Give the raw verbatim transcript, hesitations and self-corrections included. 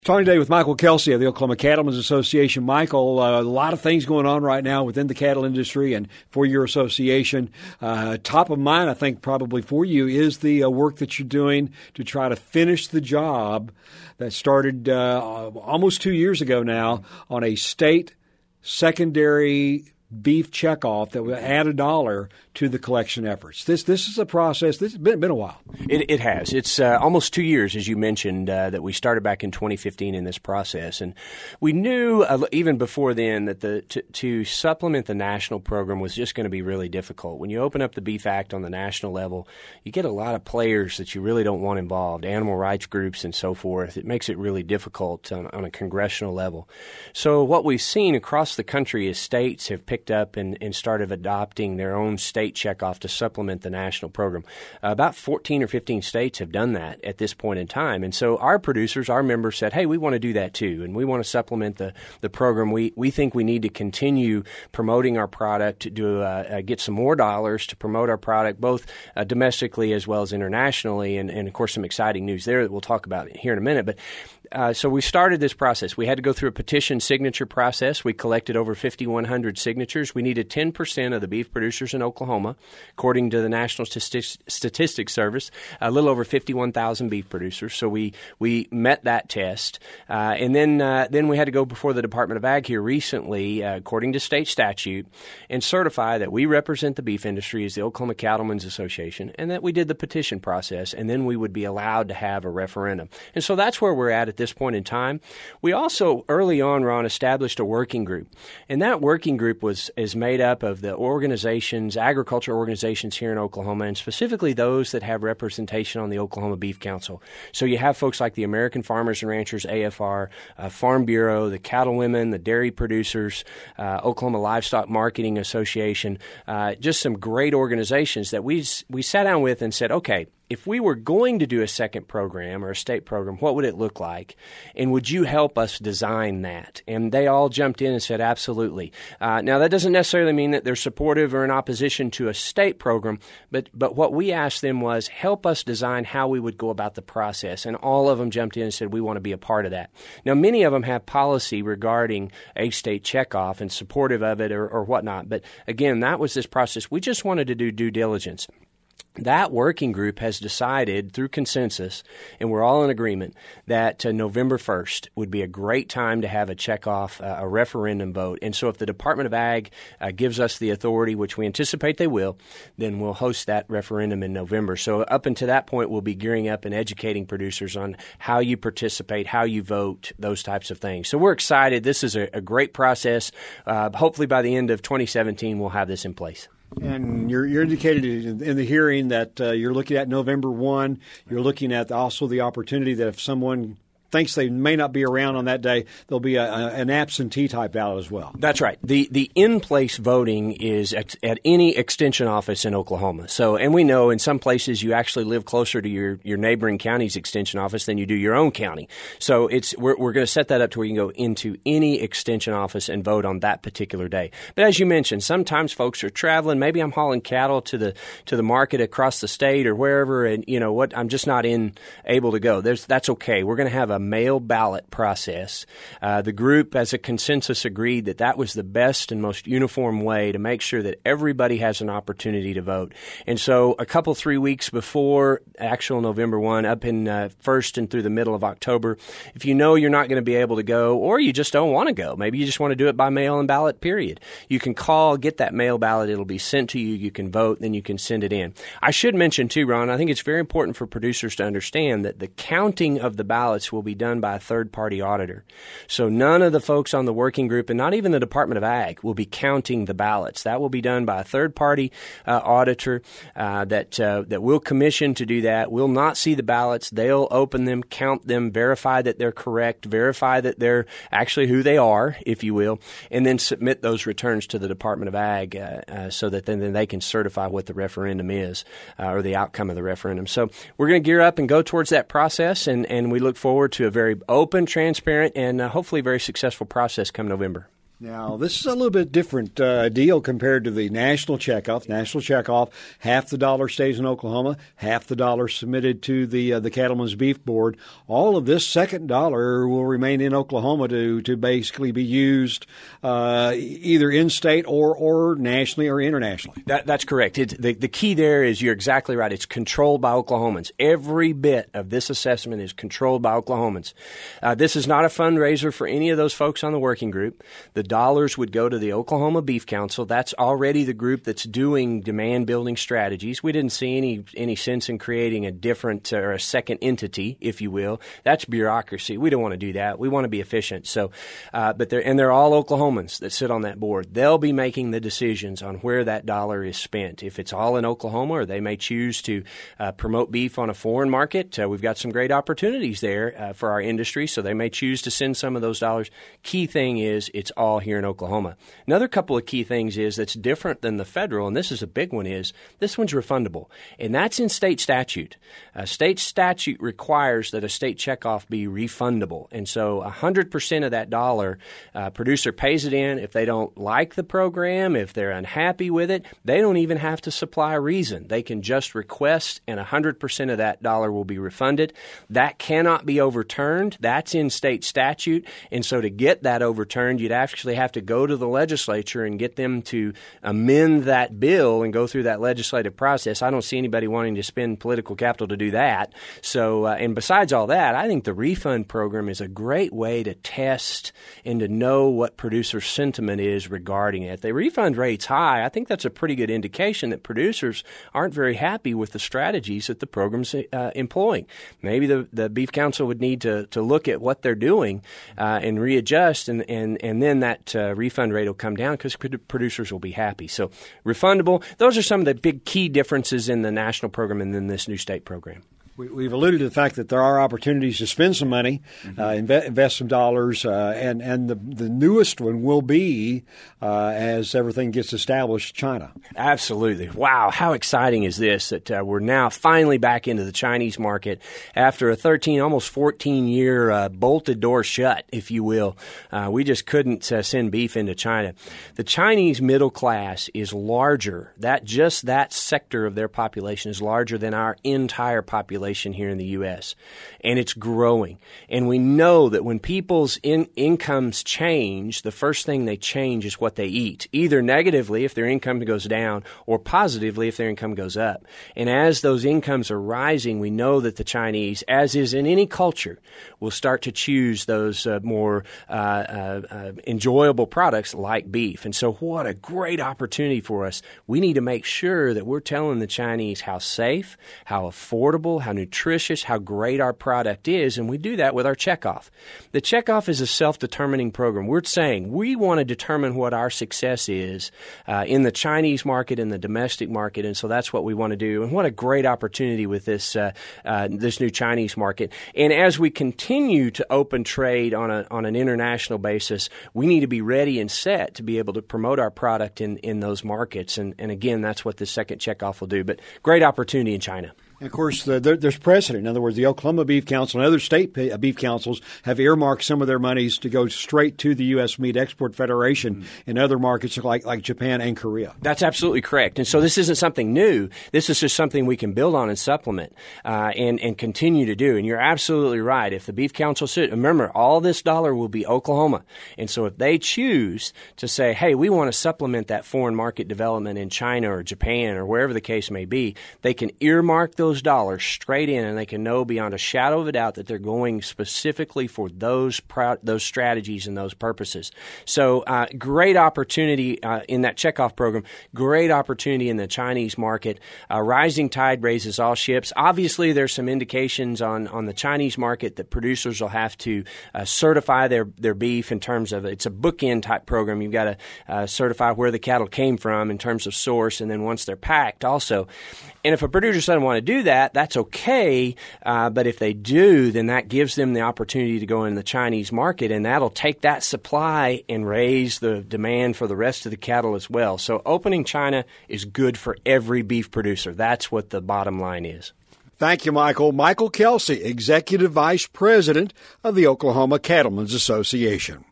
Talking today with Michael Kelsey of the Oklahoma Cattlemen's Association. Michael, uh, a lot of things going on right now within the cattle industry and for your association. Uh, top of mind, I think, probably for you is the uh, work that you're doing to try to finish the job that started uh, almost two years ago now on a state secondary beef checkoff that would add a dollar to the collection efforts. This this is a process. This has been, been a while. It, it has. It's uh, almost two years, as you mentioned, uh, that we started back in twenty fifteen in this process. And we knew uh, even before then that the to, to supplement the national program was just going to be really difficult. When you open up the Beef Act on the national level, you get a lot of players that you really don't want involved, animal rights groups and so forth. It makes it really difficult on, on a congressional level. So what we've seen across the country is states have picked up and, and started adopting their own state checkoff to supplement the national program. Uh, about fourteen or fifteen states have done that at this point in time. And so our producers, our members said, hey, we want to do that too, and we want to supplement the, the program. We we think we need to continue promoting our product to uh, uh, get some more dollars to promote our product, both uh, domestically as well as internationally. And, and, of course, some exciting news there that we'll talk about here in a minute. But Uh, so we started this process. We had to go through a petition signature process. We collected over fifty-one hundred signatures. We needed ten percent of the beef producers in Oklahoma, according to the National Statistics Service, a little over fifty-one thousand beef producers. So we we met that test. Uh, and then uh, then we had to go before the Department of Ag here recently, uh, according to state statute, and certify that we represent the beef industry as the Oklahoma Cattlemen's Association and that we did the petition process, and then we would be allowed to have a referendum. And so that's where we're at at this point in time. We also, early on, Ron, established a working group. And that working group was is made up of the organizations, agriculture organizations here in Oklahoma, and specifically those that have representation on the Oklahoma Beef Council. So you have folks like the American Farmers and Ranchers, A F R, uh, Farm Bureau, the Cattle Women, the Dairy Producers, uh, Oklahoma Livestock Marketing Association, uh, just some great organizations that we we sat down with and said, okay, if we were going to do a second program or a state program, what would it look like? And would you help us design that? And they all jumped in and said, absolutely. Uh, now, that doesn't necessarily mean that they're supportive or in opposition to a state program, but, but what we asked them was, help us design how we would go about the process. And all of them jumped in and said, we want to be a part of that. Now, many of them have policy regarding a state checkoff and supportive of it or, or whatnot. But again, that was this process. We just wanted to do due diligence. That working group has decided through consensus, and we're all in agreement, that uh, November first would be a great time to have a checkoff, uh, a referendum vote. And so if the Department of Ag uh, gives us the authority, which we anticipate they will, then we'll host that referendum in November. So up until that point, we'll be gearing up and educating producers on how you participate, how you vote, those types of things. So we're excited. This is a, a great process. Uh, hopefully by the end of twenty seventeen, we'll have this in place. And you're, you're indicated in the hearing that uh, you're looking at November first. You're looking at also the opportunity that if someone thinks they may not be around on that day, there'll be a, a, an absentee type ballot as well. That's right. The the in-place voting is at, at any extension office in Oklahoma. So, and we know in some places you actually live closer to your, your neighboring county's extension office than you do your own county. So it's we're we're going to set that up to where you can go into any extension office and vote on that particular day. But as you mentioned, sometimes folks are traveling. Maybe I'm hauling cattle to the to the market across the state or wherever, and you know what, I'm just not in able to go. There's that's okay. We're going to have a mail ballot process. Uh, the group, as a consensus, agreed that that was the best and most uniform way to make sure that everybody has an opportunity to vote. And so a couple, three weeks before actual November first, up in uh, first and through the middle of October, if you know you're not going to be able to go or you just don't want to go, maybe you just want to do it by mail and ballot, period, you can call, get that mail ballot. It'll be sent to you. You can vote, then you can send it in. I should mention too, Ron, I think it's very important for producers to understand that the counting of the ballots will be done by a third-party auditor. So none of the folks on the working group and not even the Department of Ag will be counting the ballots. That will be done by a third-party uh, auditor uh, that uh, that will commission to do that. We'll not see the ballots. They'll open them, count them, verify that they're correct, verify that they're actually who they are, if you will, and then submit those returns to the Department of Ag uh, uh, so that then, then they can certify what the referendum is uh, or the outcome of the referendum. So we're going to gear up and go towards that process, and, and we look forward to a very open, transparent, and uh, hopefully very successful process come November. Now, this is a little bit different uh, deal compared to the national checkoff. National checkoff, half the dollar stays in Oklahoma, half the dollar submitted to the uh, the Cattlemen's Beef Board. All of this second dollar will remain in Oklahoma to to basically be used uh, either in-state or or nationally or internationally. That, that's correct. It's, the, the key there is you're exactly right. It's controlled by Oklahomans. Every bit of this assessment is controlled by Oklahomans. Uh, this is not a fundraiser for any of those folks on the working group. The dollars would go to the Oklahoma Beef Council. That's already the group that's doing demand-building strategies. We didn't see any any sense in creating a different uh, or a second entity, if you will. That's bureaucracy. We don't want to do that. We want to be efficient. So, uh, but they're and they're all Oklahomans that sit on that board. They'll be making the decisions on where that dollar is spent. If it's all in Oklahoma, or they may choose to uh, promote beef on a foreign market, uh, we've got some great opportunities there uh, for our industry. So they may choose to send some of those dollars. Key thing is it's all here in Oklahoma. Another couple of key things is that's different than the federal, and this is a big one, is this one's refundable, and that's in state statute. Uh, state statute requires that a state checkoff be refundable, and so one hundred percent of that dollar, uh, producer pays it in. If they don't like the program, if they're unhappy with it, they don't even have to supply a reason. They can just request, and one hundred percent of that dollar will be refunded. That cannot be overturned. That's in state statute, and so to get that overturned, you'd actually have to go to the legislature and get them to amend that bill and go through that legislative process. I don't see anybody wanting to spend political capital to do that. So, uh, and besides all that, I think the refund program is a great way to test and to know what producer sentiment is regarding it. If the refund rate's high, I think that's a pretty good indication that producers aren't very happy with the strategies that the program's uh, employing. Maybe the, the Beef Council would need to, to look at what they're doing uh, and readjust, and, and, and then that uh, refund rate will come down because producers will be happy. So refundable, those are some of the big key differences in the national program and then this new state program. We've alluded to the fact that there are opportunities to spend some money, mm-hmm. uh, invest, invest some dollars, uh, and, and the, the newest one will be, uh, as everything gets established, China. Absolutely. Wow, how exciting is this that uh, we're now finally back into the Chinese market after a thirteen, almost fourteen-year uh, bolted door shut, if you will. Uh, we just couldn't uh, send beef into China. The Chinese middle class is larger. That just that sector of their population is larger than our entire population here in the U S, and it's growing. And we know that when people's in, incomes change, the first thing they change is what they eat, either negatively if their income goes down or positively if their income goes up. And as those incomes are rising, we know that the Chinese, as is in any culture, will start to choose those uh, more uh, uh, uh, enjoyable products like beef. And so what a great opportunity for us. We need to make sure that we're telling the Chinese how safe, how affordable, how nutritious, how great our product is, and we do that with our checkoff. The checkoff is a self-determining program. We're saying we want to determine what our success is uh, in the Chinese market, in the domestic market, and so that's what we want to do. And what a great opportunity with this uh, uh, this new Chinese market. And as we continue to open trade on a on an international basis, we need to be ready and set to be able to promote our product in, in those markets. And, and again, that's what the second checkoff will do. But great opportunity in China. And of course, the, there, there's precedent. In other words, the Oklahoma Beef Council and other state beef councils have earmarked some of their monies to go straight to the U S. Meat Export Federation mm-hmm. in other markets like, like Japan and Korea. That's absolutely correct. And so this isn't something new. This is just something we can build on and supplement uh, and, and continue to do. And you're absolutely right. If the Beef Council – remember, all this dollar will be Oklahoma. And so if they choose to say, hey, we want to supplement that foreign market development in China or Japan or wherever the case may be, they can earmark those dollars straight in, and they can know beyond a shadow of a doubt that they're going specifically for those pro- those strategies and those purposes. So uh, great opportunity uh, in that checkoff program, great opportunity in the Chinese market. Uh, rising tide raises all ships. Obviously, there's some indications on, on the Chinese market that producers will have to uh, certify their, their beef in terms of, it's a bookend type program. You've got to uh, certify where the cattle came from in terms of source, and then once they're packed also. And if a producer doesn't want to do that, that's okay. Uh, but if they do, then that gives them the opportunity to go in the Chinese market, and that'll take that supply and raise the demand for the rest of the cattle as well. So opening China is good for every beef producer. That's what the bottom line is. Thank you, Michael. Michael Kelsey, Executive Vice President of the Oklahoma Cattlemen's Association.